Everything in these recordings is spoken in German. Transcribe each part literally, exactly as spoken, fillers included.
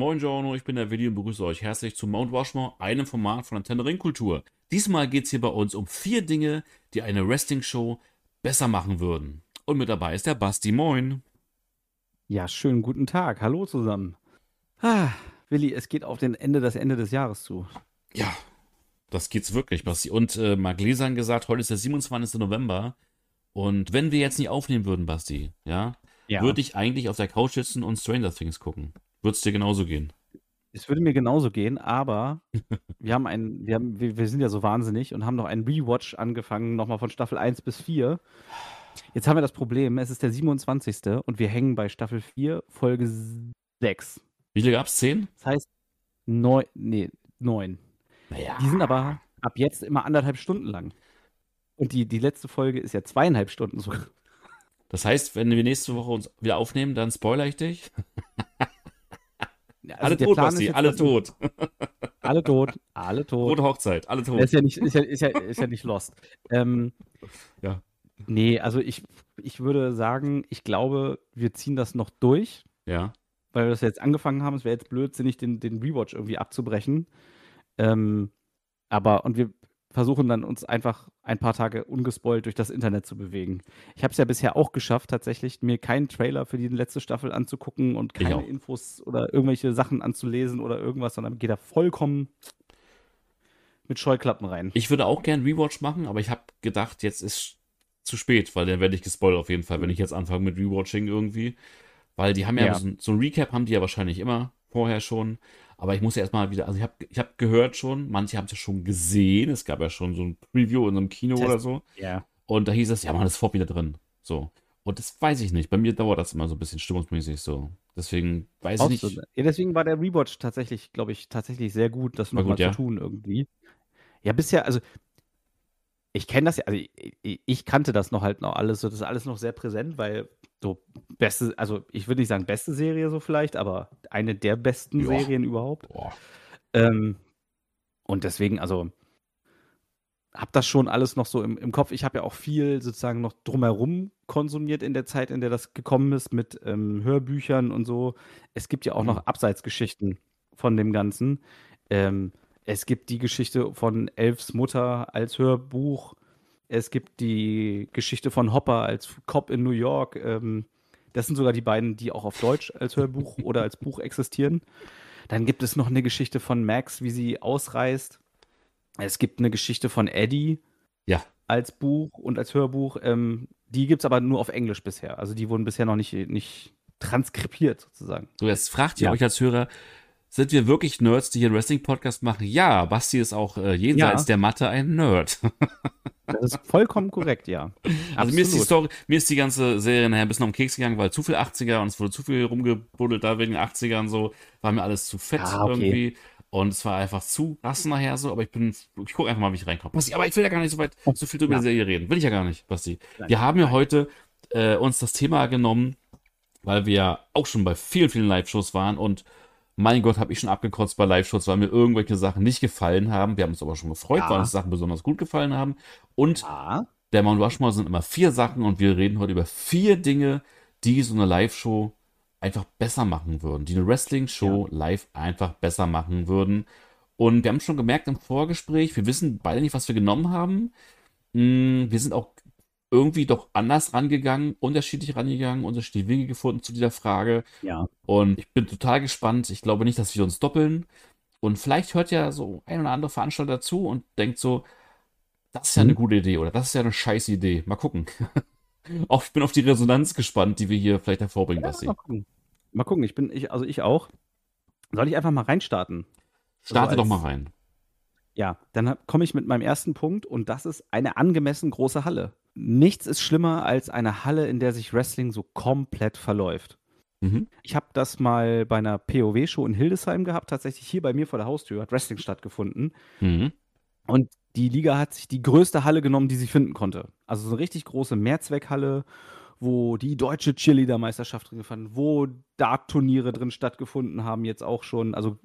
Moin Giorno, ich bin der Willi und begrüße euch herzlich zu Mount Rushmore, einem Format von Antenne Ringkultur. Diesmal geht es hier bei uns um vier Dinge, die eine Wrestling-Show besser machen würden. Und mit dabei ist der Basti. Moin. Ja, schönen guten Tag. Hallo zusammen. Ah, Willi, es geht auf den Ende, das Ende des Jahres zu. Ja, das geht's wirklich, Basti. Und äh, mal gläsern gesagt, heute ist der siebenundzwanzigster November. Und wenn wir jetzt nicht aufnehmen würden, Basti, ja, Ja. würde ich eigentlich auf der Couch sitzen und Stranger Things gucken. Würde es dir genauso gehen? Es würde mir genauso gehen, aber wir haben einen, wir haben, wir, wir sind ja so wahnsinnig und haben noch einen Rewatch angefangen, nochmal von Staffel eins bis vier. Jetzt haben wir das Problem, es ist der siebenundzwanzigste und wir hängen bei Staffel vier, Folge sechs. Wie viele gab's? Zehn? Das heißt, neun, nee, neun. Naja. Die sind aber ab jetzt immer anderthalb Stunden lang. Und die, die letzte Folge ist ja zweieinhalb Stunden sogar. Das heißt, wenn wir nächste Woche uns wieder aufnehmen, dann spoilere ich dich. Also Alle der tot, Plan ist Basti, jetzt, alle dass wir- tot. alle tot, alle tot. Rote Hochzeit, alle tot. Ist ja nicht, ist ja, ist ja, ist ja nicht lost. Ähm, Ja. nee, also ich, ich würde sagen, ich glaube, wir ziehen das noch durch, Ja. weil wir das jetzt angefangen haben. Es wäre jetzt blödsinnig, den, den Rewatch irgendwie abzubrechen. Ähm, aber, und wir versuchen dann uns einfach ein paar Tage ungespoilt durch das Internet zu bewegen. Ich habe es ja bisher auch geschafft, tatsächlich mir keinen Trailer für die letzte Staffel anzugucken und Ich keine auch. Infos oder irgendwelche Sachen anzulesen oder irgendwas, sondern gehe da vollkommen mit Scheuklappen rein. Ich würde auch gern Rewatch machen, aber ich habe gedacht, jetzt ist zu spät, weil dann werde ich gespoilert auf jeden Fall, wenn ich jetzt anfange mit Rewatching irgendwie. Weil die haben ja, Ja. so, ein- so ein Recap haben die ja wahrscheinlich immer vorher schon. Aber ich muss ja erstmal wieder, also ich habe ich hab gehört schon, manche haben es ja schon gesehen. Es gab ja schon so ein Preview in einem Kino oder so. Ja. Und da hieß es, ja, man ist sofort wieder drin. So. Und das weiß ich nicht. Bei mir dauert das immer so ein bisschen stimmungsmäßig so. Deswegen weiß ich Brauchst du. nicht. Ja, deswegen war der Rewatch tatsächlich, glaube ich, tatsächlich sehr gut, das War nochmal gut, zu ja. tun irgendwie. Ja, bisher, also ich kenne das ja, also ich, ich, ich kannte das noch halt noch alles, so das ist alles noch sehr präsent, weil so beste, also ich würde nicht sagen beste Serie so vielleicht, aber eine der besten Ja. Serien überhaupt. Boah. Ähm, und deswegen, also habe das schon alles noch so im, im Kopf. Ich habe ja auch viel sozusagen noch drumherum konsumiert in der Zeit, in der das gekommen ist, mit ähm, Hörbüchern und so. Es gibt ja auch Mhm. noch Abseitsgeschichten von dem Ganzen. Ähm, es gibt die Geschichte von Elfs Mutter als Hörbuch. Es gibt die Geschichte von Hopper als Cop in New York. Ähm, das sind sogar die beiden, die auch auf Deutsch als Hörbuch oder als Buch existieren. Dann gibt es noch eine Geschichte von Max, wie sie ausreist. Es gibt eine Geschichte von Eddie Ja. als Buch und als Hörbuch. Ähm, die gibt es aber nur auf Englisch bisher. Also die wurden bisher noch nicht, nicht transkribiert sozusagen. So, jetzt fragt ihr Ja. euch als Hörer, sind wir wirklich Nerds, die hier einen Wrestling-Podcast machen? Ja, Basti ist auch äh, jenseits Ja. der Matte ein Nerd. Das ist vollkommen korrekt, ja. Also mir ist die Absolut. Story, mir ist die ganze Serie nachher ein bisschen um den Keks gegangen, weil zu viel achtziger und es wurde zu viel rumgebuddelt da wegen den achtzigern so, war mir alles zu fett Ah, okay. irgendwie und es war einfach zu krass nachher so, aber ich bin, ich gucke einfach mal, wie ich reinkomme. Basti, aber ich will ja gar nicht so weit, so viel über Ja. die Serie reden, will ich ja gar nicht, Basti. Nein, Wir haben ja nein. heute äh, uns das Thema genommen, weil wir ja auch schon bei vielen, vielen Live-Shows waren und mein Gott, habe ich schon abgekotzt bei Live-Shows, weil mir irgendwelche Sachen nicht gefallen haben. Wir haben uns aber schon gefreut, Ja. weil uns Sachen besonders gut gefallen haben. Und Ja. der Mount Rushmore sind immer vier Sachen und wir reden heute über vier Dinge, die so eine Live-Show einfach besser machen würden, die eine Wrestling-Show live einfach besser machen würden. Und wir haben schon gemerkt im Vorgespräch, wir wissen beide nicht, was wir genommen haben. Mm, Wir sind auch irgendwie doch anders rangegangen, unterschiedlich rangegangen, unterschiedliche Wege gefunden zu dieser Frage. Ja. Und ich bin total gespannt. Ich glaube nicht, dass wir uns doppeln. Und vielleicht hört ja so ein oder andere Veranstalter zu und denkt so, das ist ja eine Hm. gute Idee oder das ist ja eine scheiß Idee. Mal gucken. Auch ich bin auf die Resonanz gespannt, die wir hier vielleicht hervorbringen, Ja, Basti. mal gucken. Mal gucken, ich bin, ich, also ich auch. Soll ich einfach mal reinstarten? So Starte doch als, mal rein. Ja, dann komme ich mit meinem ersten Punkt und das ist eine angemessen große Halle. Nichts ist schlimmer als eine Halle, in der sich Wrestling so komplett verläuft. Mhm. Ich habe das mal bei einer P O W-Show in Hildesheim gehabt, tatsächlich hier bei mir vor der Haustür hat Wrestling stattgefunden. Mhm. Und die Liga hat sich die größte Halle genommen, die sie finden konnte. Also so eine richtig große Mehrzweckhalle, wo die deutsche Cheerleader-Meisterschaft drin fand, wo Dart-Turniere drin stattgefunden haben, jetzt auch schon, also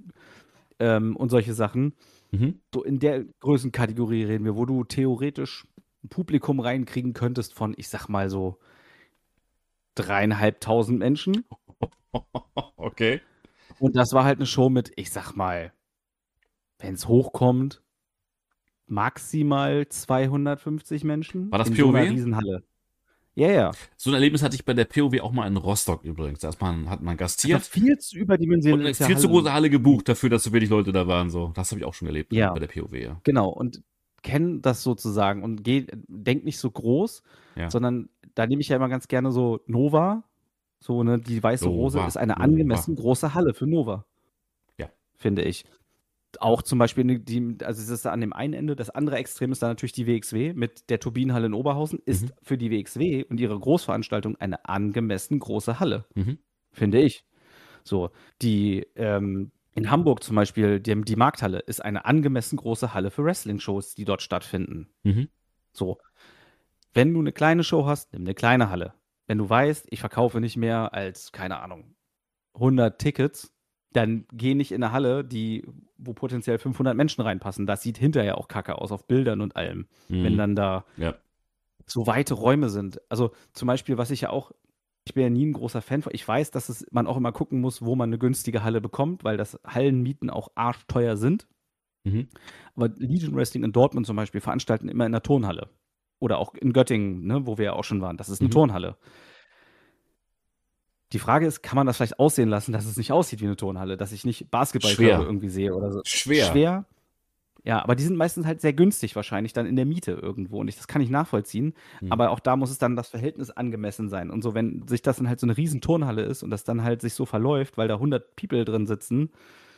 ähm, und solche Sachen. Mhm. So in der Größenkategorie reden wir, wo du theoretisch ein Publikum reinkriegen könntest von, ich sag mal so, dreieinhalbtausend Menschen. Okay. Und das war halt eine Show mit, ich sag mal, wenn es hochkommt, maximal zweihundertfünfzig Menschen War das in so einer P O W? Riesenhalle. Ja, ja. So ein Erlebnis hatte ich bei der P O W auch mal in Rostock übrigens. Da ist man, hat man Einfach gastiert viel zu und eine überdimensionierte viel zu große Hallen. Halle gebucht dafür, dass so wenig Leute da waren. So. Das habe ich auch schon erlebt in, bei Ja, der P O W, ja. genau. Und kenne das sozusagen und geh, denk nicht so groß, Ja. sondern da nehme ich ja immer ganz gerne so Nova. So, ne, die Weiße Rose Nova, ist eine Nova. angemessen große Halle für Nova. Ja. Finde ich. Auch zum Beispiel, ne, die, also es ist an dem einen Ende, das andere Extrem ist dann natürlich die W X W mit der Turbinenhalle in Oberhausen, ist Mhm. für die W X W und ihre Großveranstaltung eine angemessen große Halle, Mhm. finde ich. So, die ähm, in Hamburg zum Beispiel, die, die Markthalle ist eine angemessen große Halle für Wrestling-Shows, die dort stattfinden. Mhm. So, wenn du eine kleine Show hast, nimm eine kleine Halle. Wenn du weißt, ich verkaufe nicht mehr als, keine Ahnung, hundert Tickets, dann geh nicht in eine Halle, die, wo potenziell fünfhundert Menschen reinpassen. Das sieht hinterher auch kacke aus auf Bildern und allem, Mhm. wenn dann da Ja. so weite Räume sind. Also zum Beispiel, was ich ja auch, ich bin ja nie ein großer Fan von, ich weiß, dass es, man auch immer gucken muss, wo man eine günstige Halle bekommt, weil das Hallenmieten auch arschteuer sind. Mhm. Aber Legion Wrestling in Dortmund zum Beispiel veranstalten immer in der Turnhalle. Oder auch in Göttingen, ne, wo wir ja auch schon waren. Das ist eine Mhm. Turnhalle. Die Frage ist, kann man das vielleicht aussehen lassen, dass es nicht aussieht wie eine Turnhalle, dass ich nicht Basketballkörbe Schwer. irgendwie sehe oder so. Schwer. Schwer. Ja, aber die sind meistens halt sehr günstig wahrscheinlich dann in der Miete irgendwo und ich, das kann ich nachvollziehen. Mhm. Aber auch da muss es dann das Verhältnis angemessen sein. Und so, wenn sich das dann halt so eine riesen Turnhalle ist und das dann halt sich so verläuft, weil da hundert People drin sitzen,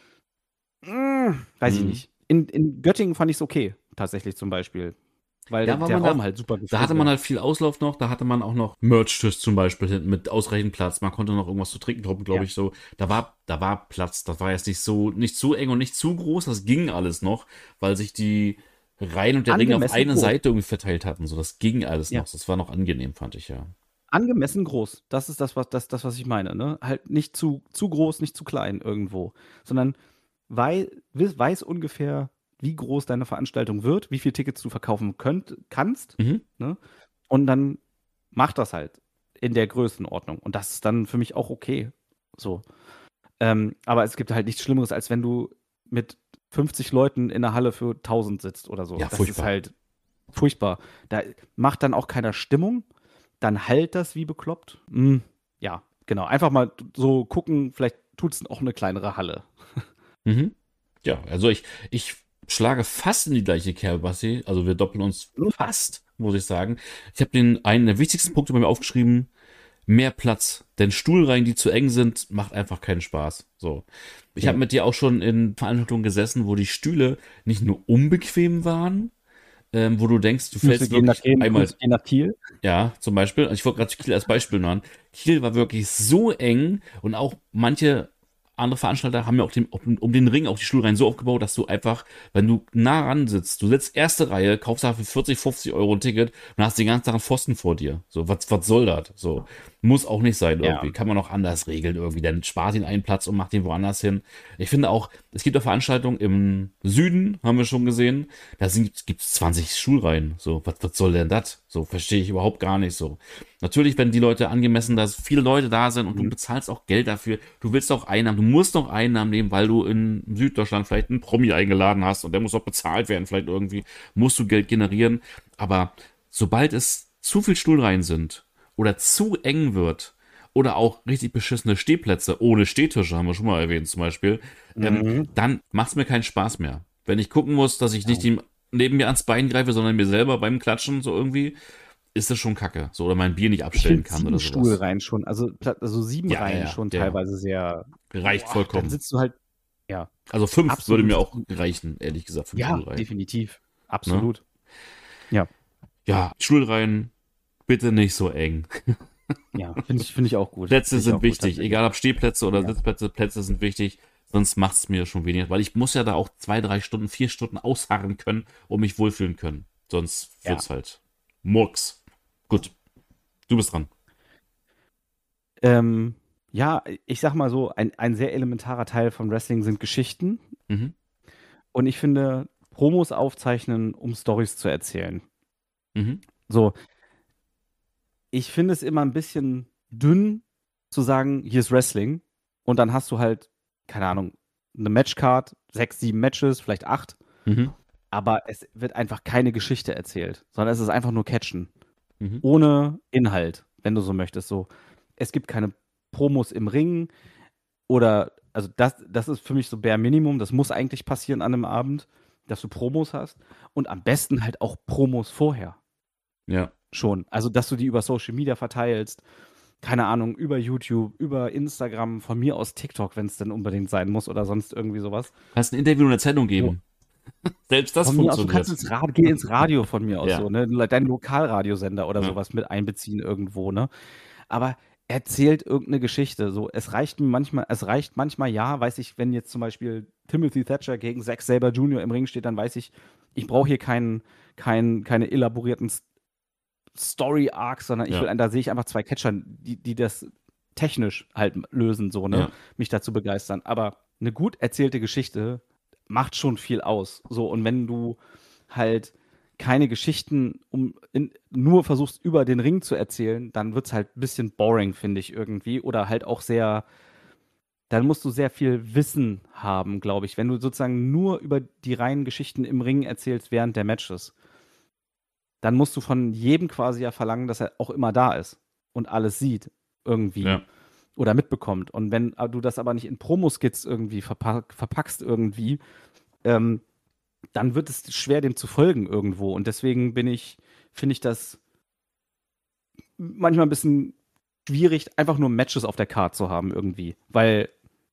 mh, weiß ich Mhm. nicht. In, in Göttingen fand ich es okay, tatsächlich zum Beispiel. Weil Ja, der, weil der man Raum da- halt super Da gefüllt hatte man war. halt viel Auslauf noch, da hatte man auch noch Merch-Tisch zum Beispiel hinten mit ausreichend Platz. Man konnte noch irgendwas zu trinken kaufen, glaube Ja. ich, so. Da war, da war Platz. Das war jetzt nicht so, nicht zu eng und nicht zu groß. Das ging alles noch, weil sich die Reihen und der Ring auf Angemessen eine groß. Seite irgendwie verteilt hatten. So, das ging alles Ja. noch. Das war noch angenehm, fand ich, ja. Angemessen groß. Das ist das, was, das, das, was ich meine. Ne? Halt nicht zu, zu groß, nicht zu klein irgendwo. Sondern wei weiß, weiß ungefähr, wie groß deine Veranstaltung wird, wie viele Tickets du verkaufen könnt, kannst. Mhm. Ne? Und dann mach das halt in der Größenordnung. Und das ist dann für mich auch okay. So. Ähm, aber es gibt halt nichts Schlimmeres, als wenn du mit fünfzig Leuten in einer Halle für tausend sitzt oder so. Ja, das furchtbar. ist halt furchtbar. Da macht dann auch keiner Stimmung. Dann halt das wie bekloppt. Hm, ja, genau. Einfach mal so gucken, vielleicht tut es auch eine kleinere Halle. Mhm. Ja, also ich, ich schlage fast in die gleiche Kerbe, Basti. Also wir doppeln uns fast, muss ich sagen. Ich habe den einen der wichtigsten Punkte bei mir aufgeschrieben. Mehr Platz. Denn Stuhlreihen, die zu eng sind, macht einfach keinen Spaß. So. Ich Ja. habe mit dir auch schon in Veranstaltungen gesessen, wo die Stühle nicht nur unbequem waren, ähm, wo du denkst, du fällst gehen nach, wirklich gehen, einmal, Grüße gehen nach Kiel. ja, zum Beispiel. Ich wollte gerade Kiel als Beispiel nennen. Kiel war wirklich so eng und auch manche andere Veranstalter haben ja auch den, um, um den Ring auch die Stuhlreihen so aufgebaut, dass du einfach, wenn du nah ran sitzt, du sitzt erste Reihe, kaufst da für vierzig, fünfzig Euro ein Ticket und hast den ganzen Tag einen Pfosten vor dir. So, was, was soll das? So, muss auch nicht sein irgendwie. Ja. Kann man auch anders regeln irgendwie. Dann spart ihn einen Platz und macht ihn woanders hin. Ich finde auch, es gibt auch Veranstaltungen im Süden, haben wir schon gesehen, da gibt es zwanzig Stuhlreihen. So, was, was soll denn das? So, verstehe ich überhaupt gar nicht so. Natürlich, wenn die Leute angemessen, dass viele Leute da sind und du Mhm. bezahlst auch Geld dafür, du willst auch Einnahmen, du musst noch Einnahmen nehmen, weil du in Süddeutschland vielleicht einen Promi eingeladen hast und der muss auch bezahlt werden, vielleicht irgendwie musst du Geld generieren. Aber sobald es zu viel Stuhlreihen sind oder zu eng wird oder auch richtig beschissene Stehplätze ohne Stehtische, haben wir schon mal erwähnt zum Beispiel, ähm, Mhm. dann macht es mir keinen Spaß mehr. Wenn ich gucken muss, dass ich nicht ihm neben mir ans Bein greife, sondern mir selber beim Klatschen so irgendwie, ist das schon kacke. So, oder mein Bier nicht Ich abstellen finde kann sieben oder sowas. Stuhlreihen schon, also, Pla- also sieben Ja, ja, Reihen ja, schon ja, ja. teilweise sehr. Reicht Boah, vollkommen. Dann sitzt du halt, ja, Also fünf absolut. würde mir auch reichen, ehrlich gesagt, fünf Ja, Stuhlreihen. definitiv. Absolut. Ja, Stuhlreihen, bitte nicht so eng. Ja, finde ich, find ich auch gut. Plätze Find ich sind auch gut, wichtig, tatsächlich. egal ob Stehplätze oder Ja. Sitzplätze, Plätze sind wichtig, sonst macht es mir schon weniger, weil ich muss ja da auch zwei, drei Stunden, vier Stunden ausharren können und mich wohlfühlen können. Sonst Ja. wird's halt Murks. Gut, du bist dran. Ähm, ja, ich sag mal so, ein, ein sehr elementarer Teil von Wrestling sind Geschichten. Mhm. Und ich finde, Promos aufzeichnen, um Stories zu erzählen. Mhm. So, ich finde es immer ein bisschen dünn zu sagen, hier ist Wrestling und dann hast du halt keine Ahnung, eine Matchcard, sechs, sieben Matches, vielleicht acht. Mhm. Aber es wird einfach keine Geschichte erzählt, sondern es ist einfach nur Catchen. Mhm. Ohne Inhalt, wenn du so möchtest. So, es gibt keine Promos im Ring oder, also das, das ist für mich so bare Minimum. Das muss eigentlich passieren an einem Abend, dass du Promos hast und am besten halt auch Promos vorher. Ja. Schon. Also, dass du die über Social Media verteilst. Keine Ahnung, über YouTube, über Instagram, von mir aus TikTok, wenn es denn unbedingt sein muss oder sonst irgendwie sowas. Kannst ein Interview in der Zeitung geben. Oh. Selbst das von mir aus, du funktioniert. kannst ins Radio, geh ins Radio von mir aus Ja. so, ne? Deinen Lokalradiosender oder Ja. sowas mit einbeziehen irgendwo, ne? Aber erzählt irgendeine Geschichte. So, es reicht mir manchmal, es reicht manchmal, ja, weiß ich, wenn jetzt zum Beispiel Timothy Thatcher gegen Zack Sabre Junior im Ring steht, dann weiß ich, ich brauche hier keinen, keinen, keine elaborierten Story-Arcs, sondern ich Ja. will, da sehe ich einfach zwei Catcher, die, die das technisch halt lösen, so, ne? Ja. Mich dazu begeistern. Aber eine gut erzählte Geschichte macht schon viel aus. So, und wenn du halt keine Geschichten um in, nur versuchst, über den Ring zu erzählen, dann wird es halt ein bisschen boring, finde ich irgendwie. Oder halt auch sehr, dann musst du sehr viel Wissen haben, glaube ich. Wenn du sozusagen nur über die reinen Geschichten im Ring erzählst während der Matches, dann musst du von jedem quasi ja verlangen, dass er auch immer da ist und alles sieht irgendwie. Ja. Oder mitbekommt. Und wenn du das aber nicht in Promoskits irgendwie verpack, verpackst irgendwie, ähm, dann wird es schwer, dem zu folgen irgendwo. Und deswegen bin ich, finde ich das manchmal ein bisschen schwierig, einfach nur Matches auf der Card zu haben irgendwie. Weil,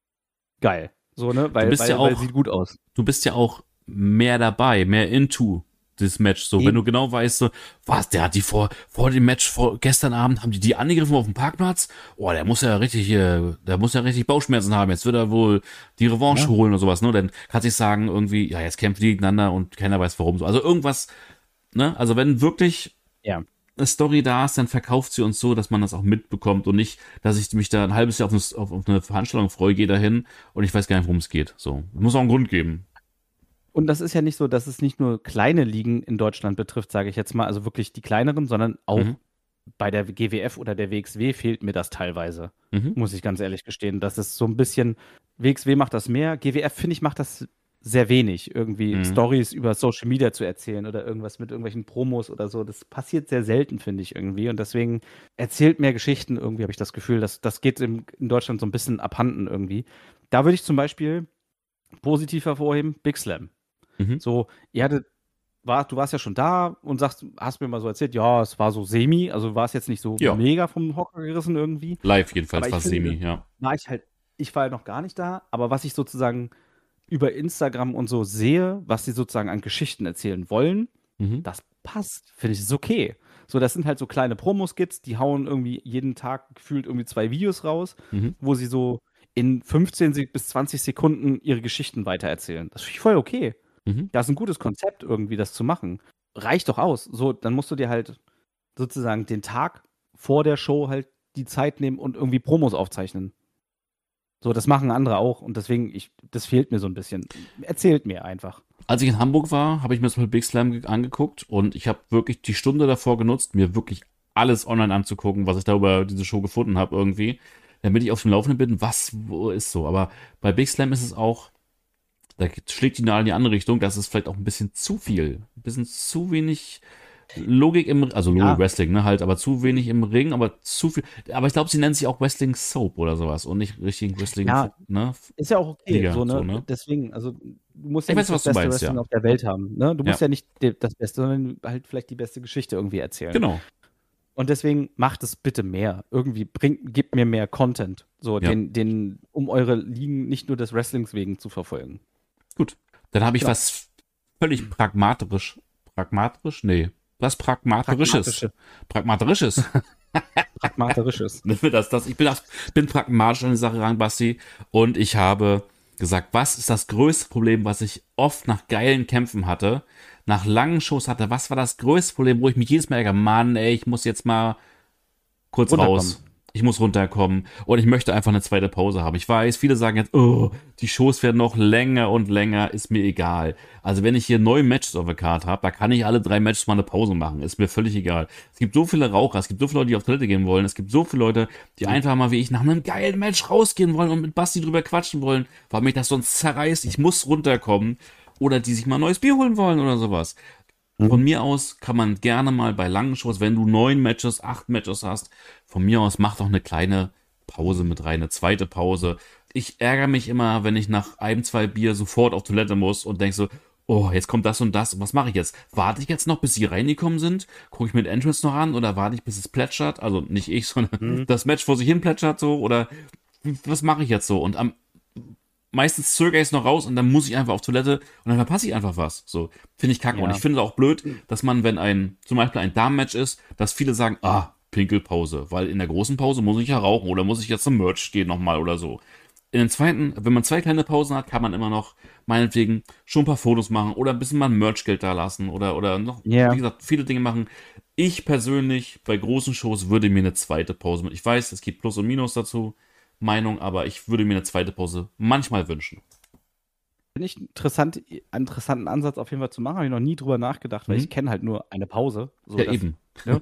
geil. So, ne? Weil, Du bist weil, ja weil auch- sieht gut aus. Du bist ja auch mehr dabei, mehr into das Match. So, Eben. wenn du genau weißt, so, was, der hat die vor, vor dem Match, vor, gestern Abend haben die die angegriffen auf dem Parkplatz. Oh, der muss ja richtig, äh, der muss ja richtig Bauchschmerzen haben. Jetzt wird er wohl die Revanche Ja. holen oder sowas, ne? Dann kann sich sagen, irgendwie, ja, jetzt kämpfen die gegeneinander und keiner weiß warum. So, also irgendwas, ne? Also wenn wirklich Ja. eine Story da ist, dann verkauft sie uns so, dass man das auch mitbekommt und nicht, dass ich mich da ein halbes Jahr auf eine, auf, auf eine Veranstaltung freue, gehe dahin und ich weiß gar nicht, worum es geht. So, muss auch einen Grund geben. Und das ist ja nicht so, dass es nicht nur kleine Ligen in Deutschland betrifft, sage ich jetzt mal, also wirklich die kleineren, sondern auch Mhm. bei der G W F oder der W X W fehlt mir das teilweise, Mhm. muss ich ganz ehrlich gestehen. Das ist so ein bisschen, W X W macht das mehr, G W F, finde ich, macht das sehr wenig, irgendwie Mhm. Stories über Social Media zu erzählen oder irgendwas mit irgendwelchen Promos oder so. Das passiert sehr selten, finde ich irgendwie. Und deswegen erzählt mehr Geschichten irgendwie, habe ich das Gefühl. Das, das geht in, in Deutschland so ein bisschen abhanden irgendwie. Da würde ich zum Beispiel positiv hervorheben, Big Slam. Mhm. So, ihr hattet, war, du warst ja schon da und sagst, hast mir mal so erzählt, ja, es war so semi, also war es jetzt nicht so Ja. mega vom Hocker gerissen irgendwie. Live jedenfalls Aber ich war finde- Semi, ja. War ich halt, ich war ja noch gar nicht da, aber was ich sozusagen über Instagram und so sehe, was sie sozusagen an Geschichten erzählen wollen, Mhm. das passt, finde ich, ist okay. So, das sind halt so kleine Promoskits, die hauen irgendwie jeden Tag gefühlt irgendwie zwei Videos raus, Mhm. wo sie so in fünfzehn Se- bis zwanzig Sekunden ihre Geschichten weitererzählen. Das finde ich voll okay. Mhm. Das ist ein gutes Konzept, irgendwie das zu machen. Reicht doch aus. So, dann musst du dir halt sozusagen den Tag vor der Show halt die Zeit nehmen und irgendwie Promos aufzeichnen. So, das machen andere auch und deswegen, ich, das fehlt mir so ein bisschen. Erzählt mir einfach. Als ich in Hamburg war, habe ich mir das mal Big Slam ge- angeguckt und ich habe wirklich die Stunde davor genutzt, mir wirklich alles online anzugucken, was ich da über diese Show gefunden habe irgendwie, damit ich auf dem Laufenden bin, was wo ist so. Aber bei Big Slam ist es auch, da schlägt die Nadel in die andere Richtung, das ist vielleicht auch ein bisschen zu viel. Ein bisschen zu wenig Logik im, also Logik Ja. Wrestling, ne, halt, aber zu wenig im Ring, aber zu viel. Aber ich glaube, sie nennen sich auch Wrestling Soap oder sowas und nicht richtig Wrestling, Ja. ne? Ist ja auch okay, Liga, so, ne? so, ne? Deswegen, also du musst ja Ich nicht weiß, was das du beste meinst, Wrestling ja. auf der Welt haben. Ne? Du musst Ja. ja, nicht de- das Beste, sondern halt vielleicht die beste Geschichte irgendwie erzählen. Genau. Und deswegen macht es bitte mehr. Irgendwie bringt, gebt mir mehr Content, so Ja. den, den, um eure Ligen nicht nur des Wrestlings wegen zu verfolgen. Gut. Dann habe ich Genau. was völlig pragmatisch. Pragmatisch? Nee. Was Pragmatisches. Pragmatisches. Pragmatisches. das, das, ich bin, das, bin pragmatisch an die Sache ran, Basti. Und ich habe gesagt, was ist das größte Problem, was ich oft nach geilen Kämpfen hatte, nach langen Shows hatte? Was war das größte Problem, wo ich mich jedes Mal ärgere? Mann, ey, ich muss jetzt mal kurz Runterkommen. raus. ich muss runterkommen und ich möchte einfach eine zweite Pause haben. Ich weiß, viele sagen jetzt, oh, die Shows werden noch länger und länger, ist mir egal. Also wenn ich hier neun Matches auf der Card habe, da kann ich alle drei Matches mal eine Pause machen, ist mir völlig egal. Es gibt so viele Raucher, es gibt so viele Leute, die auf Toilette gehen wollen, es gibt so viele Leute, die einfach mal wie ich nach einem geilen Match rausgehen wollen und mit Basti drüber quatschen wollen, weil mich das sonst zerreißt, ich muss runterkommen. Oder die sich mal ein neues Bier holen wollen oder sowas. Von mir aus kann man gerne mal bei langen Shows, wenn du neun Matches, acht Matches hast, von mir aus mach doch eine kleine Pause mit rein, eine zweite Pause. Ich ärgere mich immer, wenn ich nach einem, zwei Bier sofort auf Toilette muss und denk so, oh, jetzt kommt das und das, was mache ich jetzt? Warte ich jetzt noch, bis sie reingekommen sind? Gucke ich mit Entrance noch an oder warte ich, bis es plätschert? Also nicht ich, sondern mhm. das Match vor sich hin plätschert so oder was mache ich jetzt so? Und am meistens zögere ich es noch raus und dann muss ich einfach auf Toilette und dann verpasse ich einfach was. So, finde ich kacke. Ja. Und ich finde es auch blöd, dass man, wenn ein, zum Beispiel ein Damenmatch ist, dass viele sagen, ah, Pinkelpause, weil in der großen Pause muss ich ja rauchen oder muss ich jetzt zum Merch gehen nochmal oder so. In den zweiten, wenn man zwei kleine Pausen hat, kann man immer noch, meinetwegen, schon ein paar Fotos machen oder ein bisschen mal Merchgeld da lassen oder, oder noch, yeah. wie gesagt, viele Dinge machen. Ich persönlich, bei großen Shows, würde mir eine zweite Pause mit. Ich weiß, es gibt Plus und Minus dazu. Meinung, aber ich würde mir eine zweite Pause manchmal wünschen. Finde ich interessant, interessanten Ansatz auf jeden Fall zu machen. Habe ich noch nie drüber nachgedacht, weil mhm. ich kenne halt nur eine Pause. So ja, das, eben. Ne?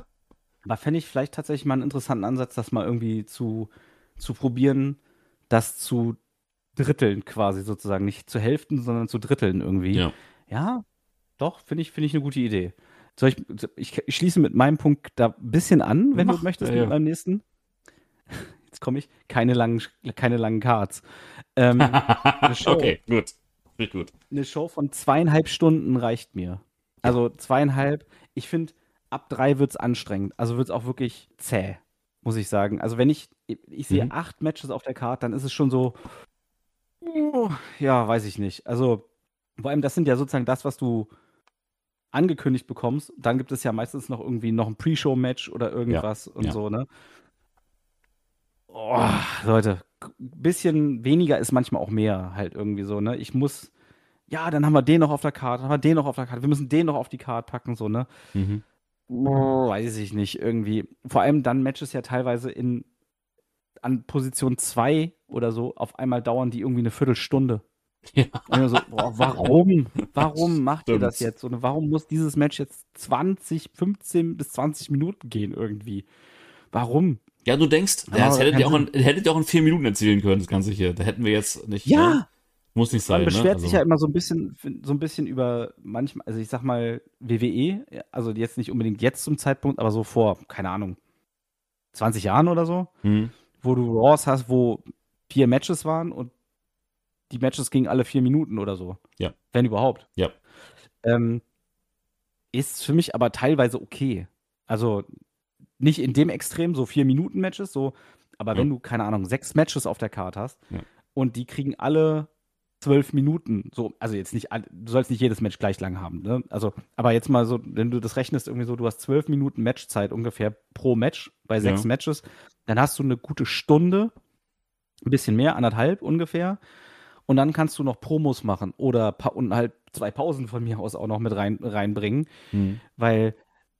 Aber fände ich vielleicht tatsächlich mal einen interessanten Ansatz, das mal irgendwie zu, zu probieren, das zu dritteln quasi sozusagen. Nicht zu Hälften, sondern zu dritteln irgendwie. Ja, ja doch, finde ich, finde ich eine gute Idee. Soll ich, ich, ich schließe mit meinem Punkt da ein bisschen an, wenn Mach, du möchtest, ja, mit ja. meinem nächsten. Jetzt komme ich, keine langen, keine langen Cards. Ähm, eine Show, okay, gut. Richtig gut. Eine Show von zweieinhalb Stunden reicht mir. Also zweieinhalb. Ich finde, ab drei wird es anstrengend. Also wird es auch wirklich zäh, muss ich sagen. Also wenn ich, ich sehe mhm. acht Matches auf der Card, dann ist es schon so, uh, ja, weiß ich nicht. Also vor allem, das sind ja sozusagen das, was du angekündigt bekommst. Dann gibt es ja meistens noch irgendwie noch ein Pre-Show-Match oder irgendwas ja. und ja. so, ne? Oh, Leute, ein bisschen weniger ist manchmal auch mehr halt irgendwie so, ne? Ich muss, ja, dann haben wir den noch auf der Karte, dann haben wir den noch auf der Karte, wir müssen den noch auf die Karte packen, so, ne? Mhm. Oh, weiß ich nicht, irgendwie. Vor allem dann Matches ja teilweise in an Position zwei oder so, auf einmal dauern die irgendwie eine Viertelstunde. Ja. Und so, boah, warum? Warum macht Stimmt. ihr das jetzt? Und warum muss dieses Match jetzt zwanzig, fünfzehn bis zwanzig Minuten gehen irgendwie? Warum? Ja, du denkst, ja, das hättet ihr auch in, hättet ihr auch in vier Minuten erzählen können, das Ganze hier. Da hätten wir jetzt nicht. Ja! Ne? Muss nicht sein. Man beschwert ne? also. sich ja immer so ein bisschen, so ein bisschen über manchmal, also ich sag mal, W W E, also jetzt nicht unbedingt jetzt zum Zeitpunkt, aber so vor, keine Ahnung, zwanzig Jahren oder so, hm. wo du Raws hast, wo vier Matches waren und die Matches gingen alle vier Minuten oder so. Ja. Wenn überhaupt. Ja. Ähm, ist für mich aber teilweise okay. Also nicht in dem Extrem, so vier-Minuten-Matches, so, aber ja. wenn du, keine Ahnung, sechs Matches auf der Karte hast ja. und die kriegen alle zwölf Minuten, so, also jetzt nicht, du sollst nicht jedes Match gleich lang haben, ne? Also, aber jetzt mal so, wenn du das rechnest, irgendwie so, du hast zwölf Minuten Matchzeit ungefähr pro Match bei sechs ja. Matches, dann hast du eine gute Stunde, ein bisschen mehr, anderthalb ungefähr, und dann kannst du noch Promos machen oder pa- und halt zwei Pausen von mir aus auch noch mit rein, reinbringen, mhm. weil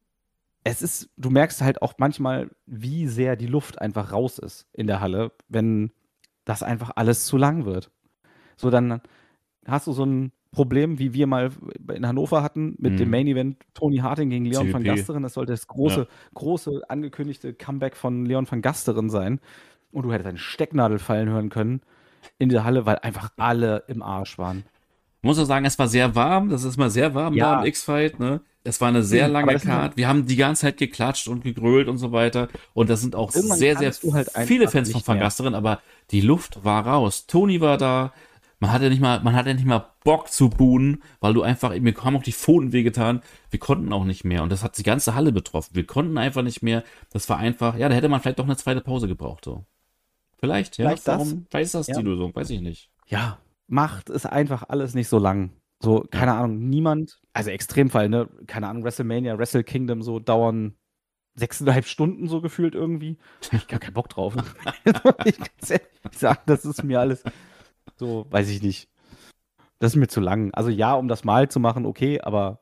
es ist, du merkst halt auch manchmal, wie sehr die Luft einfach raus ist in der Halle, wenn das einfach alles zu lang wird. So, dann hast du so ein Problem, wie wir mal in Hannover hatten, mit mhm. dem Main Event Tony Harting gegen Leon C W P. Van Gasteren. Das sollte das große, ja. große angekündigte Comeback von Leon Van Gasteren sein. Und du hättest eine Stecknadel fallen hören können in der Halle, weil einfach alle im Arsch waren. Ich muss auch sagen, es war sehr warm. Das ist mal sehr warm ja. da im X-Fight, ne? Es war eine sehr lange Card. Wir haben die ganze Zeit geklatscht und gegrölt und so weiter. Und das sind auch Irgendwann sehr, sehr halt viele Fans von Van Gasteren, aber die Luft war raus. Tony war da. Man hatte nicht mal, man hatte nicht mal Bock zu buhen, weil du einfach, mir haben auch die Pfoten wehgetan. Wir konnten auch nicht mehr. Und das hat die ganze Halle betroffen. Wir konnten einfach nicht mehr. Das war einfach, ja, da hätte man vielleicht doch eine zweite Pause gebraucht, so. Vielleicht, ja. Vielleicht Warum, das? Vielleicht ist das ja. die Lösung, weiß ich nicht. Ja, macht es einfach alles nicht so lang. So, keine ja. Ahnung, niemand, also Extremfall, ne, keine Ahnung, WrestleMania, Wrestle Kingdom, so dauern sechseinhalb Stunden so gefühlt irgendwie. Da hab ich gar keinen Bock drauf. Ich kann es ehrlich sagen, das ist mir alles so, weiß ich nicht. Das ist mir zu lang. Also ja, um das mal zu machen, okay, aber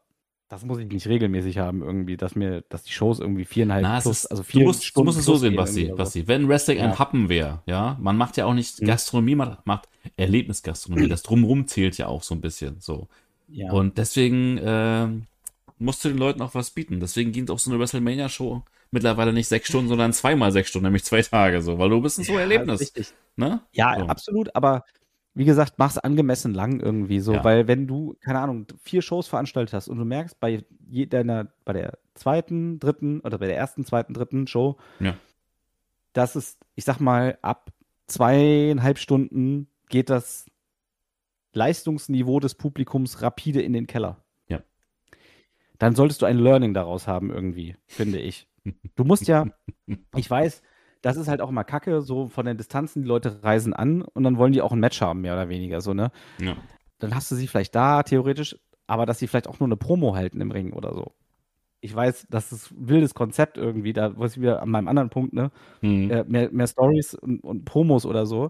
das muss ich nicht regelmäßig haben irgendwie, dass mir, dass die Shows irgendwie viereinhalb Na, es plus, ist, also du vier musst, du Stunden musst es so plus sehen, gehen irgendwie Basti, oder so. Basti. Wenn Wrestling ein Ja. Happen wäre, ja, man macht ja auch nicht Hm. Gastronomie, man macht Erlebnisgastronomie. Das Drumrum zählt ja auch so ein bisschen, so. Ja. Und deswegen ähm, musst du den Leuten auch was bieten. Deswegen geht auch so eine WrestleMania-Show mittlerweile nicht sechs Stunden, sondern zweimal sechs Stunden, nämlich zwei Tage, so, weil du bist ein so Ja, ist Erlebnis, richtig. ne? Ja, So. absolut, aber wie gesagt, mach's angemessen lang irgendwie so, Ja. weil wenn du, keine Ahnung, vier Shows veranstaltet hast und du merkst bei je- deiner, bei der zweiten, dritten oder bei der ersten, zweiten, dritten Show, Ja. dass es, ich sag mal, ab zweieinhalb Stunden geht das Leistungsniveau des Publikums rapide in den Keller. Ja. Dann solltest du ein Learning daraus haben irgendwie, finde ich. Du musst ja, ich weiß, das ist halt auch immer Kacke, so von den Distanzen, die Leute reisen an und dann wollen die auch ein Match haben, mehr oder weniger, so, ne? Ja. Dann hast du sie vielleicht da, theoretisch, aber dass sie vielleicht auch nur eine Promo halten im Ring oder so. Ich weiß, das ist ein wildes Konzept irgendwie, da was ich wieder an meinem anderen Punkt, ne? Hm. Äh, mehr, mehr Stories und, und Promos oder so.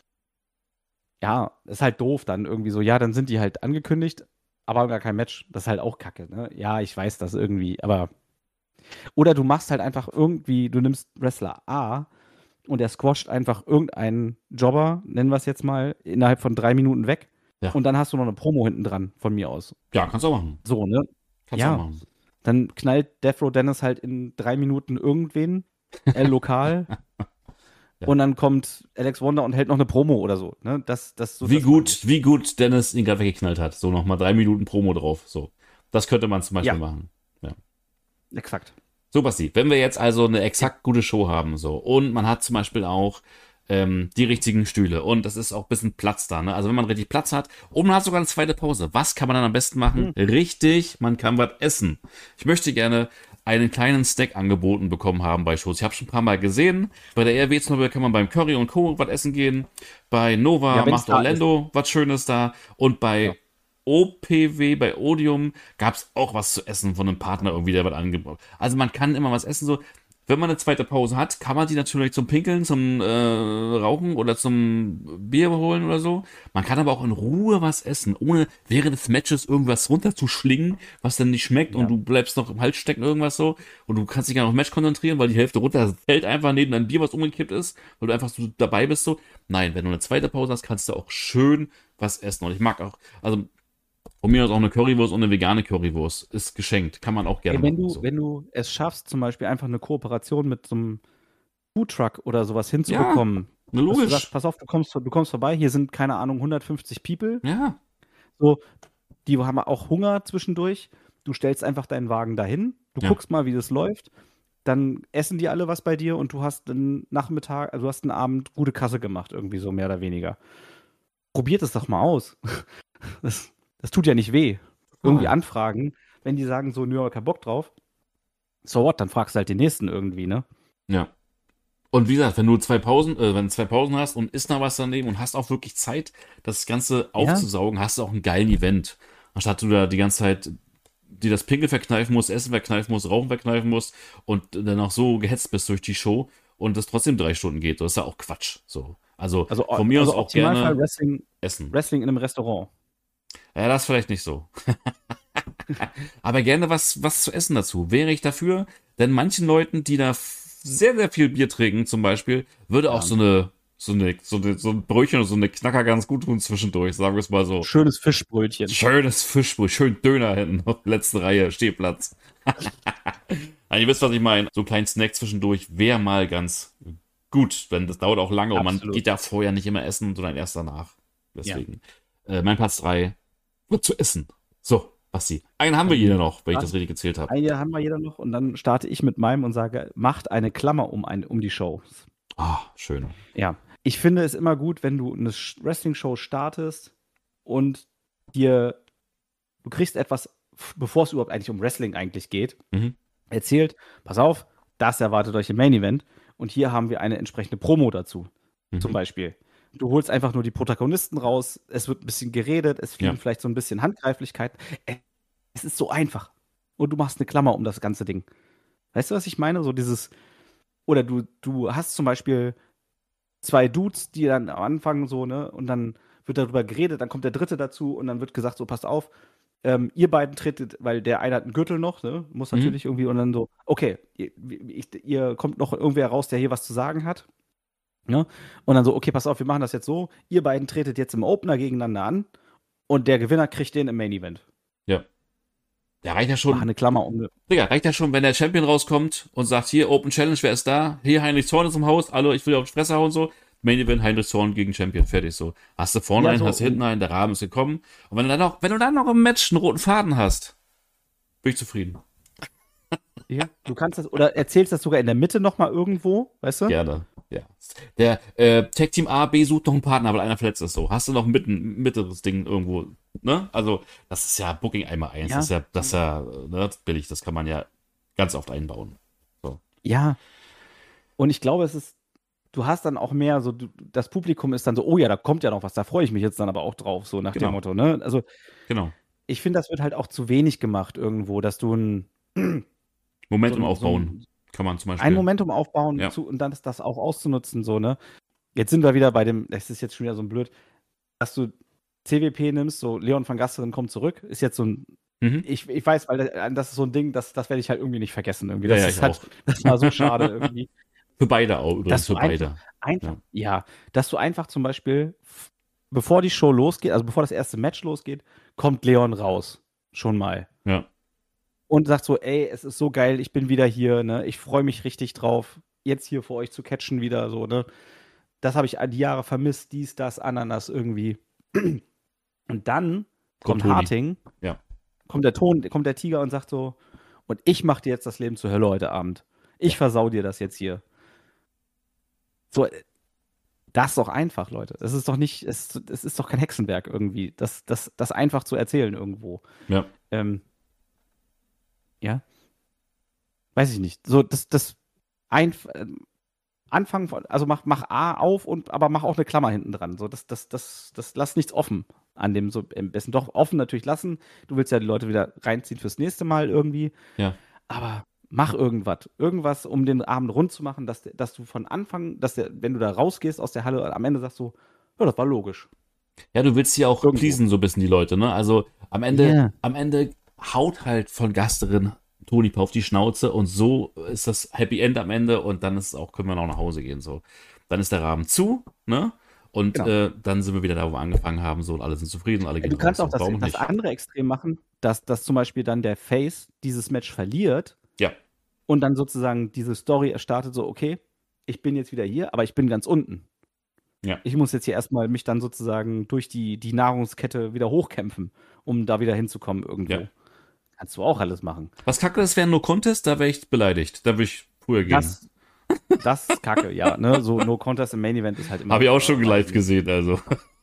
Ja, ist halt doof dann irgendwie so. Ja, dann sind die halt angekündigt, aber gar kein Match. Das ist halt auch Kacke, ne? Ja, ich weiß das irgendwie, aber. Oder du machst halt einfach irgendwie, du nimmst Wrestler A und der squasht einfach irgendeinen Jobber, nennen wir es jetzt mal, innerhalb von drei Minuten weg. Ja. Und dann hast du noch eine Promo hinten dran, von mir aus. Ja, kannst du auch machen. So, ne? Kannst du Ja. auch machen. Dann knallt Death Row Dennis halt in drei Minuten irgendwen, äh, lokal. Ja. Und dann kommt Alex Wonder und hält noch eine Promo oder so. Ne? Das, das, so Wie das meine gut, ich. wie gut Dennis ihn gerade weggeknallt hat. So nochmal drei Minuten Promo drauf. So. Das könnte man zum Beispiel Ja. machen. Exakt. So, Basti, wenn wir jetzt also eine exakt gute Show haben, so, und man hat zum Beispiel auch ähm, die richtigen Stühle und es ist auch ein bisschen Platz da, ne? Also wenn man richtig Platz hat und man hat sogar eine zweite Pause, was kann man dann am besten machen? Hm. Richtig, man kann was essen. Ich möchte gerne einen kleinen Snack angeboten bekommen haben bei Shows. Ich habe schon ein paar Mal gesehen. Bei der R W zum Beispiel kann man beim Curry und Co. was essen gehen. Bei Nova Ja, wenn's macht da Orlando was Schönes da. Und bei Ja. O P W, bei Odium, gab es auch was zu essen von einem Partner irgendwie, der was angebaut. Also man kann immer was essen. So, wenn man eine zweite Pause hat, kann man die natürlich zum Pinkeln, zum äh, Rauchen oder zum Bier holen oder so. Man kann aber auch in Ruhe was essen, ohne während des Matches irgendwas runterzuschlingen, was dann nicht schmeckt Ja. und du bleibst noch im Hals stecken, irgendwas so. Und du kannst dich gar nicht auf Match konzentrieren, weil die Hälfte runter fällt einfach neben dein Bier, was umgekippt ist, weil du einfach so dabei bist. So. Nein, wenn du eine zweite Pause hast, kannst du auch schön was essen. Und ich mag auch, also von mir aus auch eine Currywurst und eine vegane Currywurst. Ist geschenkt. Kann man auch gerne Ey, wenn machen. du, So. wenn du es schaffst, zum Beispiel einfach eine Kooperation mit so einem Foodtruck oder sowas hinzubekommen, Na, dass du logisch. sagst, pass auf, du kommst, du kommst vorbei, hier sind, keine Ahnung, hundertfünfzig People, Ja, so, die haben auch Hunger zwischendurch, du stellst einfach deinen Wagen dahin, du Ja. guckst mal, wie das läuft, dann essen die alle was bei dir und du hast einen Nachmittag, also du hast einen Abend gute Kasse gemacht, irgendwie so mehr oder weniger. Probiert es doch mal aus. Das, das tut ja nicht weh. Irgendwie Voll. anfragen, wenn die sagen so, nö, kein Bock drauf, so what, dann fragst du halt den nächsten irgendwie, ne? ja. Und wie gesagt, wenn du zwei Pausen, äh, wenn du zwei Pausen hast und isst noch was daneben und hast auch wirklich Zeit, das Ganze aufzusaugen, hast du auch einen geilen Event. Anstatt du da die ganze Zeit dir das Pinkel verkneifen musst, Essen verkneifen musst, Rauchen verkneifen musst und dann auch so gehetzt bist durch die Show und das trotzdem drei Stunden geht. Das ist ja auch Quatsch. So. Also, Also, von mir also aus auch Optimalfall gerne Wrestling, essen. Wrestling in einem Restaurant. Ja, das vielleicht nicht so. Aber gerne was, was zu essen dazu. Wäre ich dafür, denn manchen Leuten, die da f- sehr, sehr viel Bier trinken, zum Beispiel, würde auch Ja. so eine, so eine, so eine, so ein Brötchen oder so eine Knacker ganz gut tun zwischendurch, sagen wir es mal so. Schönes Fischbrötchen. Schönes Fischbrot, schön Döner hinten auf der letzten Reihe, Stehplatz. Also, ihr wisst, was ich meine. So ein kleinen Snack zwischendurch wäre mal ganz gut, denn das dauert auch lange und man Absolut. geht da vorher nicht immer essen, sondern erst danach. Deswegen. Äh, mein Platz drei wird zu essen. So, Basti. Einen haben wir jeder noch, wenn ich das richtig gezählt habe. Ein Jahr haben wir jeder noch und dann starte ich mit meinem und sage, macht eine Klammer um, ein, um die Show. Ah, schön. Ja, ich finde es immer gut, wenn du eine Sch- Wrestling-Show startest und dir, du kriegst etwas, f- bevor es überhaupt eigentlich um Wrestling eigentlich geht, Mhm. erzählt, pass auf, das erwartet euch im Main Event und hier haben wir eine entsprechende Promo dazu, zum Mhm. Beispiel. Du holst einfach nur die Protagonisten raus, es wird ein bisschen geredet, es fliegen Ja. vielleicht so ein bisschen Handgreiflichkeiten. Es ist so einfach. Und du machst eine Klammer um das ganze Ding. Weißt du, was ich meine? So dieses, oder du, du hast zum Beispiel zwei Dudes, die dann am Anfang so, ne, und dann wird darüber geredet, dann kommt der dritte dazu und dann wird gesagt, so, passt auf, ähm, ihr beiden tretet, weil der eine hat einen Gürtel noch, ne? Muss Mhm. natürlich irgendwie und dann so, okay, ihr, ich, ihr kommt noch irgendwer raus, der hier was zu sagen hat. Ja? Und dann so, okay, pass auf, wir machen das jetzt so. Ihr beiden tretet jetzt im Opener gegeneinander an und der Gewinner kriegt den im Main Event. Ja. Ja, reicht ja Mach schon. eine Klammer um. Digga, reicht ja schon, wenn der Champion rauskommt und sagt, hier, Open Challenge, wer ist da? Hier, Heinrich Zorn ist im Haus, hallo, ich will auf die Fresse hauen, so. Main Event, Heinrich Zorn gegen Champion, fertig, so. Hast du vorne Ja, einen, so, hast du hinten einen, der Rahmen ist gekommen. Und wenn du dann noch, wenn du dann noch im Match einen roten Faden hast, bin ich zufrieden. Ja, du kannst das, oder erzählst das sogar in der Mitte nochmal irgendwo, weißt du? Gerne, ja. Der äh, Tag Team A, B sucht noch einen Partner, weil einer verletzt ist, so. Hast du noch ein mitten, mittleres Ding irgendwo, ne? Also, das ist ja Booking einmal eins, Ja. das ist ja, das ist ja, ne, billig, das kann man ja ganz oft einbauen. Ja. Und ich glaube, es ist, du hast dann auch mehr so, du, das Publikum ist dann so, oh ja, da kommt ja noch was, da freue ich mich jetzt dann aber auch drauf, so nach Genau. dem Motto, ne? Also, Genau. ich finde, das wird halt auch zu wenig gemacht irgendwo, dass du ein Momentum so ein- aufbauen, kann man zum Beispiel. ein Momentum aufbauen Ja. zu, und dann ist das auch auszunutzen, so, ne? Jetzt sind wir wieder bei dem, das ist jetzt schon wieder so ein blöd, dass du C W P nimmst, so Leon van Gasteren kommt zurück, ist jetzt so ein, Mhm. ich, ich weiß, weil das, das ist so ein Ding, das, das werde ich halt irgendwie nicht vergessen irgendwie. Ja, Das ja, ist ich halt, auch. das war so schade irgendwie. Für beide auch, übrigens, Dass für du beide. Einfach, ja. dass du einfach zum Beispiel, f- bevor die Show losgeht, also bevor das erste Match losgeht, kommt Leon raus. Schon mal. Ja. Und sagt so, ey, es ist so geil, ich bin wieder hier, ne? Ich freue mich richtig drauf, jetzt hier vor euch zu catchen wieder, so, ne? Das habe ich all die Jahre vermisst, dies, das, Ananas irgendwie. Und dann kommt Toni. Harting, Ja. kommt der Ton, kommt der Tiger und sagt so, und ich mach dir jetzt das Leben zur Hölle heute Abend. Ich Ja. versau dir das jetzt hier. So, äh, das ist doch einfach, Leute. Es ist doch nicht, es, es ist doch kein Hexenwerk irgendwie, das, das, das einfach zu erzählen irgendwo. Ja. Ähm, ja. Weiß ich nicht. So, das, das einf ähm, Anfang von, also mach, mach A auf und aber mach auch eine Klammer hinten dran. So, das, das, das, das lass nichts offen an dem, so am besten doch offen natürlich lassen. Du willst ja die Leute wieder reinziehen fürs nächste Mal irgendwie. Ja. Aber mach irgendwas. Irgendwas, um den Abend rund zu machen, dass, dass du von Anfang, dass der, wenn du da rausgehst aus der Halle, am Ende sagst du, ja, das war logisch. Ja, du willst ja auch Irgendwo. pleasen, so ein bisschen die Leute, ne? Also am Ende, Ja. am Ende haut halt von Gasterin Toni auf die Schnauze und so ist das Happy End am Ende und dann ist es auch, können wir auch nach Hause gehen, so. Dann ist der Rahmen zu, ne? Und Genau. äh, dann sind wir wieder da, wo wir angefangen haben, so und alle sind zufrieden, alle gehen Du kannst raus. auch das, Warum das nicht? andere Extrem machen, dass, dass zum Beispiel dann der Face dieses Match verliert Ja. und dann sozusagen diese Story startet so, okay, ich bin jetzt wieder hier, aber ich bin ganz unten. Ja. Ich muss jetzt hier erstmal mich dann sozusagen durch die, die Nahrungskette wieder hochkämpfen, um da wieder hinzukommen irgendwo. Ja. Kannst du auch alles machen. Was kacke ist, wäre No Contest, da wäre ich beleidigt. Da würde ich früher gehen. Das, das ist kacke, ja. Ne? So No Contest im Main Event ist halt immer. Habe ich auch schon äh, live gesehen, also.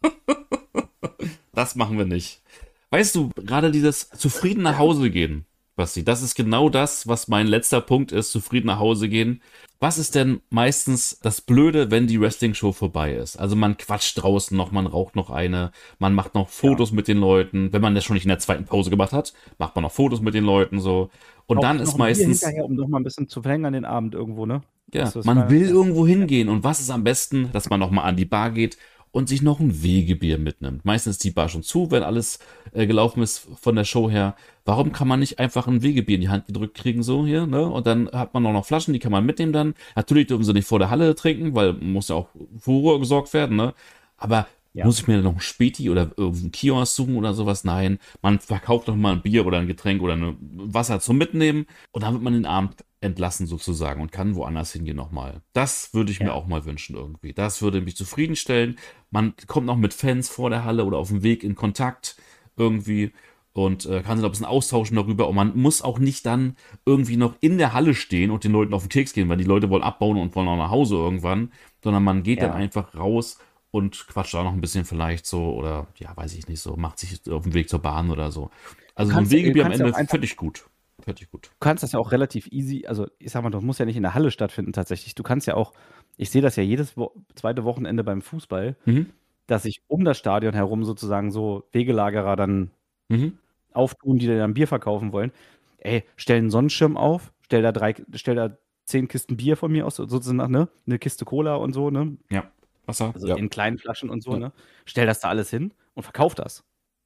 Das machen wir nicht. Weißt du, gerade dieses zufrieden nach Hause gehen, Basti, das ist genau das, was mein letzter Punkt ist, zufrieden nach Hause gehen. Was ist denn meistens das Blöde, wenn die Wrestling-Show vorbei ist? Also man quatscht draußen noch, man raucht noch eine, man macht noch Fotos mit den Leuten. Wenn man das schon nicht in der zweiten Pause gemacht hat, macht man noch Fotos mit den Leuten so. Und dann ist meistens... hinterher, um noch mal ein bisschen zu verlängern den Abend irgendwo, ne? Ja, Das ist man mal- will irgendwo hingehen und was ist am besten, dass man nochmal an die Bar geht und sich noch ein Wegebier mitnimmt. Meistens ist die Bar schon zu, wenn alles äh, gelaufen ist von der Show her. Warum kann man nicht einfach ein Wegebier in die Hand gedrückt kriegen, so hier, ne? Und dann hat man auch noch Flaschen, die kann man mitnehmen dann. Natürlich dürfen sie nicht vor der Halle trinken, weil muss ja auch für Ruhe gesorgt werden, ne? Aber Ja. muss ich mir noch ein Späti oder irgendeinen Kiosk suchen oder sowas? Nein, man verkauft noch mal ein Bier oder ein Getränk oder ein Wasser zum Mitnehmen und dann wird man den Abend entlassen sozusagen und kann woanders hingehen nochmal. Das würde ich Ja. mir auch mal wünschen irgendwie. Das würde mich zufriedenstellen. Man kommt noch mit Fans vor der Halle oder auf dem Weg in Kontakt irgendwie und äh, kann sich noch ein bisschen austauschen darüber und man muss auch nicht dann irgendwie noch in der Halle stehen und den Leuten auf den Keks gehen, weil die Leute wollen abbauen und wollen auch nach Hause irgendwann, sondern man geht Ja. dann einfach raus und quatscht da noch ein bisschen vielleicht so oder ja, weiß ich nicht so, macht sich auf den Weg zur Bahn oder so. Also so ein kannst- du Wegebier am kannst ja Ende auch einfach- finde ich gut. Finde ich gut. Du kannst das ja auch relativ easy, also ich sag mal, das muss ja nicht in der Halle stattfinden tatsächlich. Du kannst ja auch, ich sehe das ja jedes Wo zweite Wochenende beim Fußball, Mhm. dass sich um das Stadion herum sozusagen so Wegelagerer dann Mhm. auftun, die dann Bier verkaufen wollen. Ey, stell einen Sonnenschirm auf, stell da drei, stell da zehn Kisten Bier von mir aus, sozusagen, ne? Eine Kiste Cola und so, ne? Ja. Wasser. Also ja. in kleinen Flaschen und so, Ja. ne? Stell das da alles hin und verkauf das.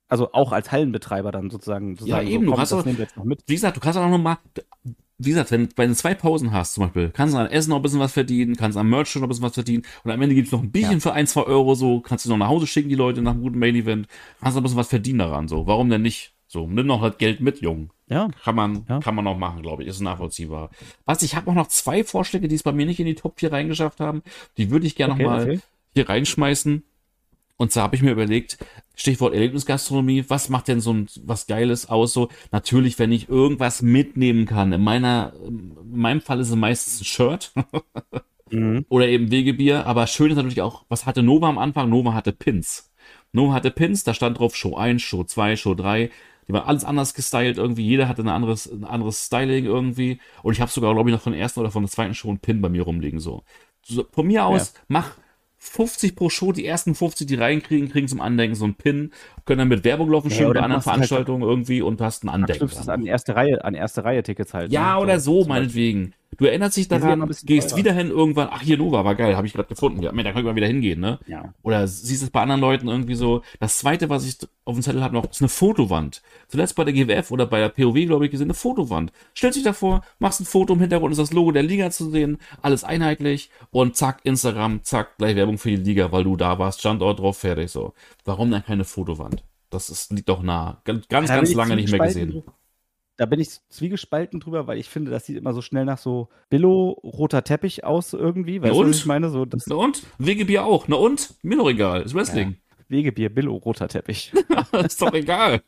Also auch als Hallenbetreiber dann sozusagen zu Ja, sagen, so eben, du komm, kannst das auch, nehmen wir jetzt noch mit. wie gesagt, du kannst auch noch mal, wie gesagt, wenn, wenn du zwei Pausen hast zum Beispiel, kannst du an Essen noch ein bisschen was verdienen, kannst am Merch noch ein bisschen was verdienen und am Ende gibt's noch ein Bierchen Ja. für ein, zwei Euro, so, kannst du noch nach Hause schicken, die Leute nach einem guten Main-Event, kannst noch ein bisschen was verdienen daran, so. Warum denn nicht? So, nimm noch das Geld mit, Jung. Ja, Kann man, ja. kann man noch machen, glaube ich. Ist nachvollziehbar. Was, ich habe auch noch zwei Vorschläge, die es bei mir nicht in die Top vier reingeschafft haben. Die würde ich gerne Okay, noch mal erzähl. hier reinschmeißen. Und zwar habe ich mir überlegt, Stichwort Erlebnisgastronomie, was macht denn so ein, was Geiles aus? So, natürlich, wenn ich irgendwas mitnehmen kann. In meiner, in meinem Fall ist es meistens ein Shirt Mhm. oder eben Wegebier. Aber schön ist natürlich auch, was hatte Nova am Anfang? Nova hatte Pins. Nova hatte Pins, da stand drauf Show eins, Show zwei, Show drei. Die waren alles anders gestylt irgendwie. Jeder hatte ein anderes, ein anderes Styling irgendwie. Und ich habe sogar, glaube ich, noch von der ersten oder von der zweiten Show einen Pin bei mir rumliegen. So, so von mir aus, Ja. mach fünfzig pro Show, die ersten fünfzig, die reinkriegen, kriegen zum Andenken so einen Pin, können dann mit Werbung laufen, Ja, schön oder bei du anderen machst es halt so, Veranstaltungen irgendwie und hast ein Andenken knüpfst es dran. an erste Reihe, an erste Reihe Tickets halt, ne? Ja, oder So, so, zum Beispiel. meinetwegen. Du erinnerst dich Die sind ja immer ein daran, bisschen gehst teurer. wieder hin irgendwann, ach, hier Nova war geil, habe ich gerade gefunden. Ja, da kann ich mal wieder hingehen, ne? Ja. Oder siehst es bei anderen Leuten irgendwie so. Das zweite, was ich auf dem Zettel habe noch, ist eine Fotowand. Zuletzt bei der G W F oder bei der P O W, glaube ich, gesehen, eine Fotowand. Stellst dich davor, machst ein Foto, im Hintergrund ist das Logo der Liga zu sehen, alles einheitlich und zack, Instagram, zack, gleich Werbung für die Liga, weil du da warst, Standort drauf, fertig, so. Warum dann keine Fotowand? Das ist, liegt doch nah. Ganz, ganz, Da bin ganz ich lange nicht mehr zwiegespalten gesehen. drü- Da bin ich zwiegespalten drüber, weil ich finde, das sieht immer so schnell nach so Billo-roter Teppich aus irgendwie. Na Weißt du, was ich und? meine? So das, Na und? Wegebier auch. Na und? Mir doch egal. Ist ja, Wrestling. Wegebier, Billo-roter Teppich. Ist doch egal.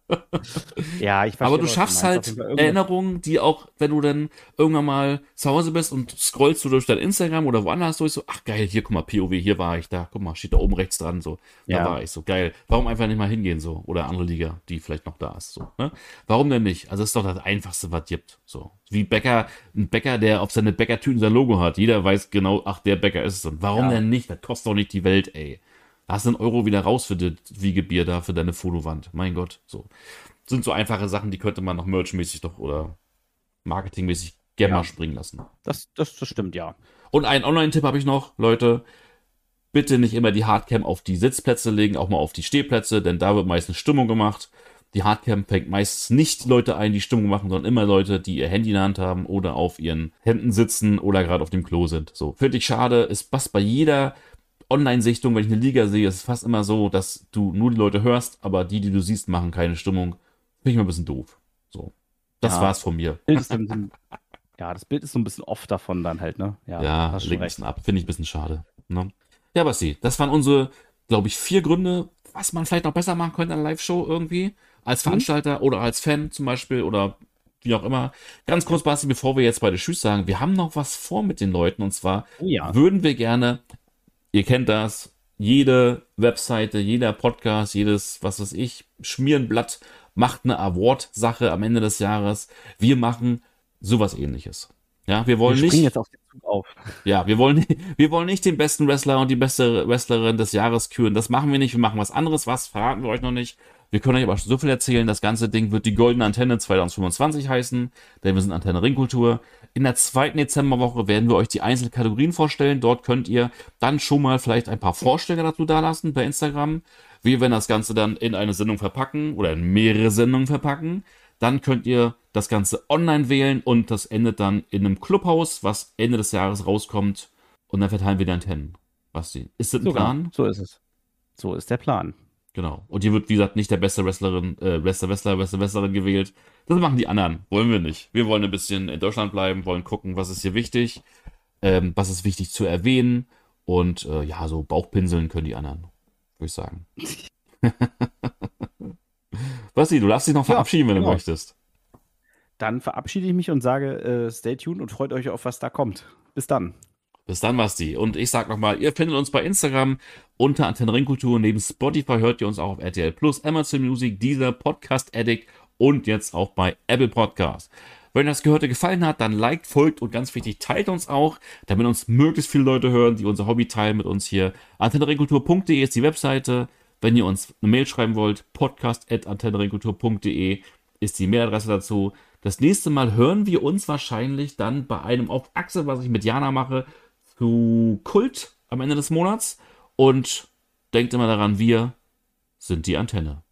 Ja, ich Aber verstehe, du was du schaffst meinst. Auf halt jeden Fall irgendwas. Erinnerungen, die auch, wenn du dann irgendwann mal zu Hause bist und scrollst du durch dein Instagram oder woanders durch, so, ach geil, hier, guck mal, P O W, hier war ich, da, guck mal, steht da oben rechts dran, so, da Ja. war ich, so, geil. Warum einfach nicht mal hingehen, so, oder andere Liga, die vielleicht noch da ist, so, ne? Warum denn nicht? Also, das ist doch das Einfachste, was gibt, so. Wie Bäcker, ein Bäcker, der auf seine Bäckertüten sein Logo hat, jeder weiß genau, ach, der Bäcker ist es. Und warum Ja. denn nicht? Das kostet doch nicht die Welt, ey. Da hast du einen Euro wieder raus für das Wiegebier da, für deine Fotowand. Mein Gott, so. Sind so einfache Sachen, die könnte man noch merchmäßig doch oder marketingmäßig gerne Ja. mal springen lassen. Das, das, das stimmt, ja. Und einen Online-Tipp habe ich noch, Leute. Bitte nicht immer die Hardcam auf die Sitzplätze legen, auch mal auf die Stehplätze, denn da wird meistens Stimmung gemacht. Die Hardcam fängt meistens nicht Leute ein, die Stimmung machen, sondern immer Leute, die ihr Handy in der Hand haben oder auf ihren Händen sitzen oder gerade auf dem Klo sind. So, finde ich schade. Ist fast bei jeder Online-Sichtung, wenn ich eine Liga sehe, ist es fast immer so, dass du nur die Leute hörst, aber die, die du siehst, machen keine Stimmung. Finde ich mal ein bisschen doof. So. Das Ja. war's von mir. Bild ist dann, so ein- ja, das Bild ist so ein bisschen off davon dann halt, ne? Ja, Ja, hast schon leg ein recht. bisschen ab. Finde ich ein bisschen schade. Ne? Ja, Basti, das waren unsere, glaube ich, vier Gründe, was man vielleicht noch besser machen könnte an einer Live-Show irgendwie. Als Veranstalter oder als Fan zum Beispiel oder wie auch immer. Ganz kurz, Basti, bevor wir jetzt beide Tschüss sagen, wir haben noch was vor mit den Leuten und zwar Oh ja. würden wir gerne, ihr kennt das, jede Webseite, jeder Podcast, jedes, was weiß ich, Schmierenblatt macht eine Award-Sache am Ende des Jahres. Wir machen sowas ähnliches. Ja, wir Wir wollen springen nicht, jetzt auf den Zug auf. ja, wir wollen, wir wollen nicht den besten Wrestler und die beste Wrestlerin des Jahres küren. Das machen wir nicht. Wir machen was anderes. Was verraten wir euch noch nicht. Wir können euch aber schon so viel erzählen. Das ganze Ding wird die Goldene Antenne zwanzig fünfundzwanzig heißen, denn wir sind Antenne Ringkultur. In der zweiten Dezemberwoche werden wir euch die einzelnen Kategorien vorstellen. Dort könnt ihr dann schon mal vielleicht ein paar Vorschläge dazu dalassen bei Instagram. Wir werden das Ganze dann in eine Sendung verpacken oder in mehrere Sendungen verpacken. Dann könnt ihr das Ganze online wählen und das endet dann in einem Clubhaus, was Ende des Jahres rauskommt. Und dann verteilen wir die Antennen. Basti, ist das ein So, Plan? genau. So ist es. So ist der Plan. Genau. Und hier wird, wie gesagt, nicht der beste Wrestlerin, äh, beste Wrestler, beste Wrestlerin gewählt. Das machen die anderen. Wollen wir nicht. Wir wollen ein bisschen in Deutschland bleiben, wollen gucken, was ist hier wichtig, ähm, was ist wichtig zu erwähnen. Und äh, ja, so Bauchpinseln können die anderen, würde ich sagen. Basti, du darfst dich noch Ja, verabschieden, wenn du genau. möchtest. Dann verabschiede ich mich und sage, äh, stay tuned und freut euch auf, was da kommt. Bis dann. Bis dann, Basti. Und ich sag nochmal, ihr findet uns bei Instagram unter Antenne Ringkultur. Neben Spotify hört ihr uns auch auf R T L Plus, Amazon Music, Deezer, Podcast Addict und jetzt auch bei Apple Podcast. Wenn euch das Gehörte gefallen hat, dann liked, folgt und ganz wichtig, teilt uns auch, damit uns möglichst viele Leute hören, die unser Hobby teilen mit uns hier. antenne ringkultur punkt de ist die Webseite. Wenn ihr uns eine Mail schreiben wollt, podcast at antenne ringkultur punkt de ist die Mailadresse dazu. Das nächste Mal hören wir uns wahrscheinlich dann bei einem auf Achse, was ich mit Jana mache, zu Kult am Ende des Monats. Und denkt immer daran, wir sind die Antenne.